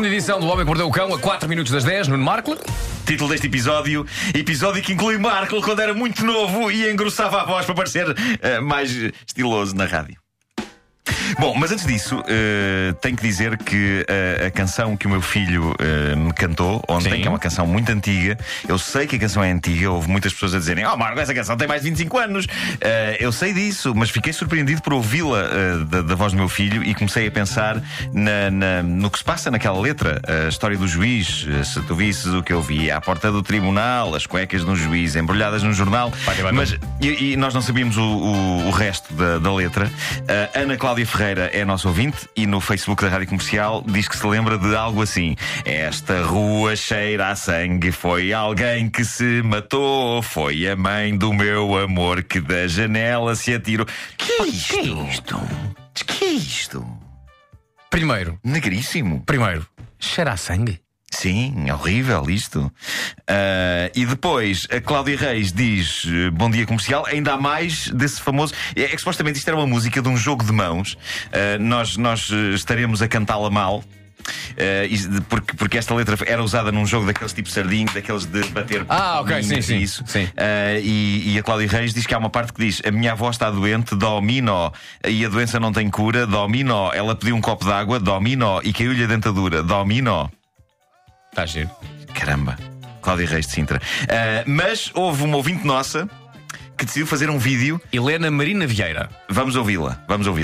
Segunda edição do Homem que Mordeu o Cão, a 4 minutos das 10, Nuno Marco. Título deste episódio que inclui Marco quando era muito novo e engrossava a voz para parecer mais estiloso na rádio. Bom, mas antes disso, tenho que dizer que a canção que o meu filho me cantou ontem, Sim. que é uma canção muito antiga. Eu sei que a canção é antiga. Houve muitas pessoas a dizerem: "Oh Marco, essa canção tem mais de 25 anos." Eu sei disso, mas fiquei surpreendido por ouvi-la da voz do meu filho e comecei a pensar no que se passa naquela letra. A história do juiz: se tu visses o que eu vi à porta do tribunal, as cuecas de um juiz embrulhadas num jornal. Mas e nós não sabíamos o resto da letra. Ana Cláudia Ferreira é nosso ouvinte e no Facebook da Rádio Comercial diz que se lembra de algo assim: esta rua cheira a sangue, foi alguém que se matou, foi a mãe do meu amor que da janela se atirou. Que é isto? Que é isto? Primeiro, Negríssimo. cheira a sangue. Sim, é horrível isto. E depois a Cláudia Reis diz: bom dia comercial. Ainda há mais desse famoso. É que supostamente isto era uma música de um jogo de mãos. Nós estaremos a cantá-la mal. Porque esta letra era usada num jogo daqueles tipo sardinho, daqueles de bater. Ok, sim. Isso. Sim. E a Cláudia Reis diz que há uma parte que diz: a minha avó está doente, dominó, e a doença não tem cura, dominó. Ela pediu um copo de água, dominó, e caiu-lhe a dentadura, dominó. Está giro. Caramba, Cláudia Reis de Sintra. Mas houve uma ouvinte nossa que decidiu fazer um vídeo. Helena Marina Vieira. Vamos ouvi-la.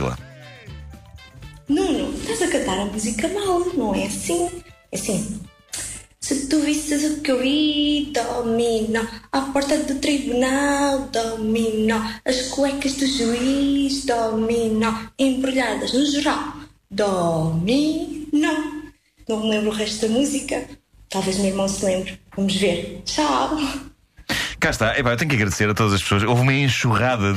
Nuno, estás a cantar a música mal, não é assim? É assim. Se tu visses o que eu vi, dominó. À porta do tribunal, dominó. As cuecas do juiz, dominó. Embrulhadas no jornal, dominó. Não me lembro o resto da música. Talvez meu irmão se lembre. Vamos ver. Tchau. Cá está. Eu tenho que agradecer a todas as pessoas. Houve uma enxurrada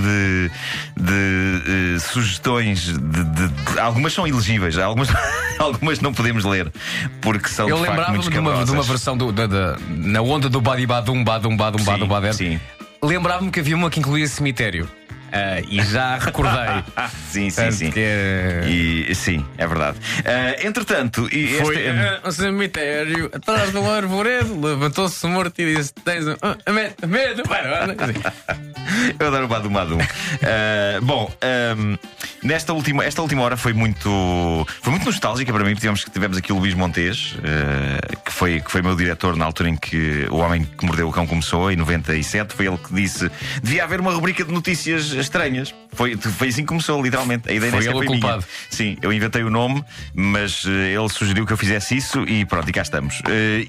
de sugestões. Algumas são ilegíveis, algumas não podemos ler porque são de facto muito lembrava-me de uma versão na onda do badibadum, badum, badum, badum, badum. Sim. Lembrava-me que havia uma que incluía cemitério. E já recordei. Sim. Sim, é verdade. Entretanto, foi um cemitério atrás do arvoredo. Levantou-se morto e disse: tens medo. Eu adoro o Badum Badum. Esta última hora foi muito nostálgica para mim. Tivemos aqui o Luís Montes, que foi meu diretor na altura em que O Homem que Mordeu o Cão começou, em 97. Foi ele que disse: devia haver uma rubrica de notícias estranhas. Foi assim que começou, literalmente. A ideia foi ele o culpado. Minha. Sim, eu inventei o nome, mas ele sugeriu que eu fizesse isso e pronto, e cá estamos.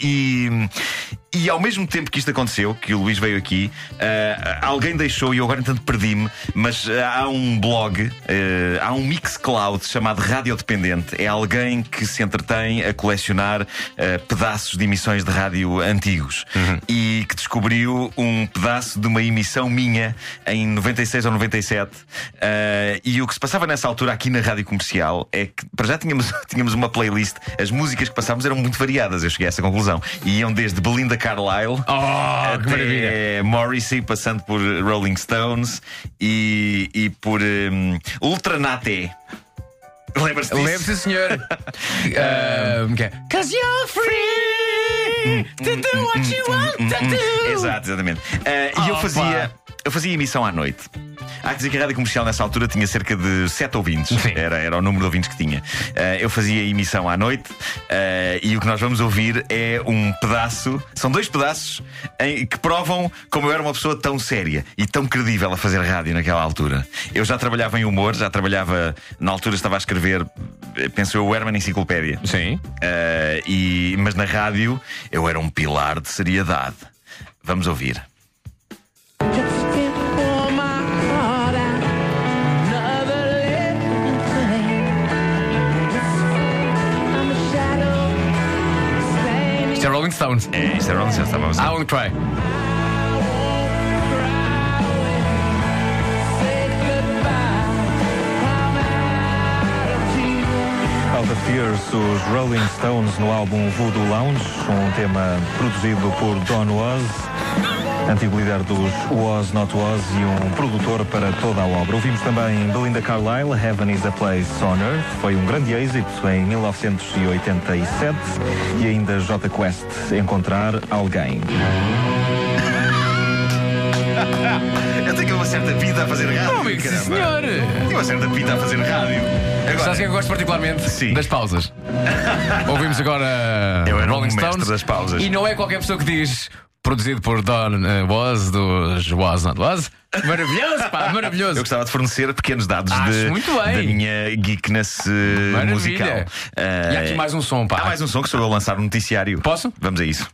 E ao mesmo tempo que isto aconteceu, que o Luís veio aqui, alguém deixou, e eu agora entanto perdi-me, mas há um blog, há um Mixcloud chamado Radiodependente. É alguém que se entretém a colecionar pedaços de emissões de rádio antigos. E que descobriu um pedaço de uma emissão minha em 96 ou 97. E o que se passava nessa altura aqui na Rádio Comercial é que para já tínhamos uma playlist. As músicas que passávamos eram muito variadas. Eu cheguei a essa conclusão. E iam desde Belinda Carlisle até Morrissey, passando por Rolling Stones e por Ultranate. Lembras-te disso? Lembro-se, senhor. Cause you're free to do what you want to do. Exatamente. E eu fazia emissão à noite. Há que dizer que a Rádio Comercial nessa altura tinha cerca de 7 ouvintes. Era o número de ouvintes que tinha. Eu fazia emissão à noite e o que nós vamos ouvir é um pedaço. São 2 pedaços que provam como eu era uma pessoa tão séria e tão credível a fazer rádio naquela altura. Eu já trabalhava em humor, na altura estava a escrever, penso eu, o Herman Enciclopédia. Sim. Mas na rádio eu era um pilar de seriedade. Vamos ouvir. Isto é Rolling Stones. Isto é Rolling Stones, estávamos a I Won't Cry. Out of Tears, os Rolling Stones no álbum Voodoo Lounge, um tema produzido por Don Was. antigo líder dos Was Not Was e um produtor para toda a obra. Ouvimos também Belinda Carlisle, Heaven is a Place on Earth. Foi um grande êxito em 1987. E ainda J Quest, Encontrar Alguém. Eu tenho uma certa pinta a fazer rádio. Oh, amigo, sim, senhor. Tenho uma certa pinta a fazer rádio. Sabes quem eu gosto particularmente? Sim. Das pausas. Ouvimos agora Eu era Rolling um mestre Stones. das pausas. E não é qualquer pessoa que diz produzido por Don Was, dos Was Not Was. Maravilhoso, pá, maravilhoso. Eu gostava de fornecer pequenos dados muito bem. da minha geekness Maravilha. musical. E há aqui mais um som, pá. Há mais um som que sou eu a lançar um noticiário. Posso? Vamos a isso.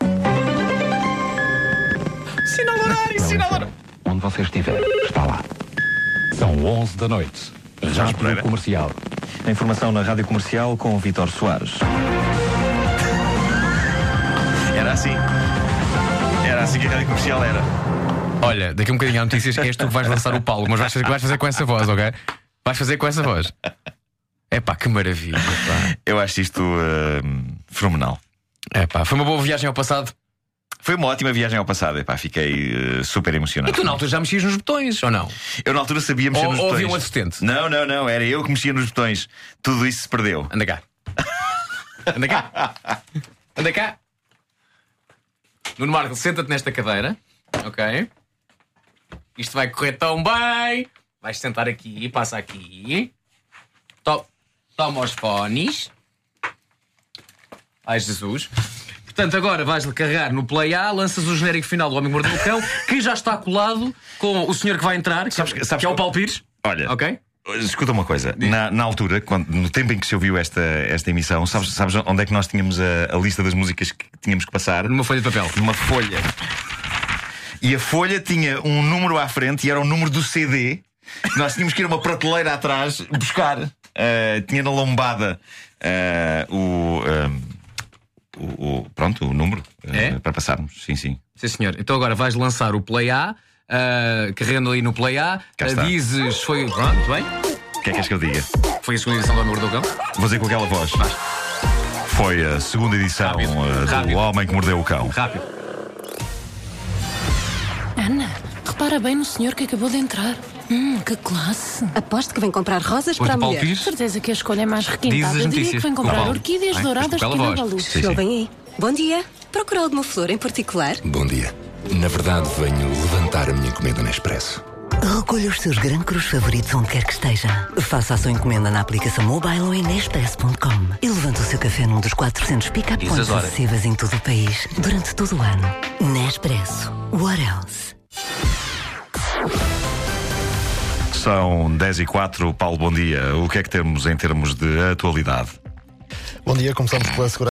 Sinal horário, sinal horário. Onde você estiver, está lá. São 11 da noite. Rádio Pereira. Comercial. A informação na Rádio Comercial com o Vítor Soares. Era assim. Era assim que a rádio comercial era. Olha, daqui a um bocadinho há notícias. És tu que vais lançar o Paulo, mas vais fazer com essa voz, ok? Vais fazer com essa voz. Epá, que maravilha, pá. Eu acho isto fenomenal. Epá, foi uma boa viagem ao passado. Foi uma ótima viagem ao passado. Epá, fiquei super emocionado. E tu na altura já mexias nos botões, ou não? Eu na altura sabia mexer Ou nos botões. havia um assistente? Não. Era eu que mexia nos botões. Tudo isso se perdeu. Anda cá. Anda cá. Anda cá. Nuno Marco, senta-te nesta cadeira. Ok. Isto vai correr tão bem. Vais sentar aqui, passa aqui. Toma os fones. Ai, Jesus. Portanto, agora vais-lhe carregar no Play A, lanças o genérico final do Homem que Mordeu o Cão, que já está colado com o senhor que vai entrar, que é o Paulo Pires. Olha, ok? Escuta uma coisa. Na altura, no tempo em que se ouviu esta emissão, sabes onde é que nós tínhamos a lista das músicas que tínhamos que passar? Numa folha de papel. Numa folha. E a folha tinha um número à frente e era o número do CD. Nós tínhamos que ir a uma prateleira atrás buscar. Tinha na lombada o número para passarmos. Sim. Sim, senhor. Então agora vais lançar o Play A, carregando ali no Play A, dizes foi. Pronto, bem? O que é que és que eu diga? Foi a segunda edição do Homem que Mordeu o Cão? Vou dizer com aquela voz. Foi a segunda edição Rápido. do Homem que Mordeu o Cão. Rápido. Ana, repara bem no senhor que acabou de entrar. Que classe. Aposto que vem comprar rosas para a Paulo mulher. Pires? Certeza que a escolha é mais Diz requintada. as Eu diria notícias. que vem comprar Paulo. orquídeas Bem, douradas isto que pela não voz. luz. Sim. Estou bem aí. Bom dia. Procura alguma flor em particular? Bom dia. Na verdade, venho levantar a minha encomenda na Expresso. Recolha os seus Gran Cruz favoritos onde quer que esteja. Faça a sua encomenda na aplicação mobile ou em Nespresso.com e levante o seu café num dos 400 pick-up points acessíveis em todo o país durante todo o ano. Nespresso. What else? São 10h04. Paulo, bom dia. O que é que temos em termos de atualidade? Bom dia, começamos pela segurança.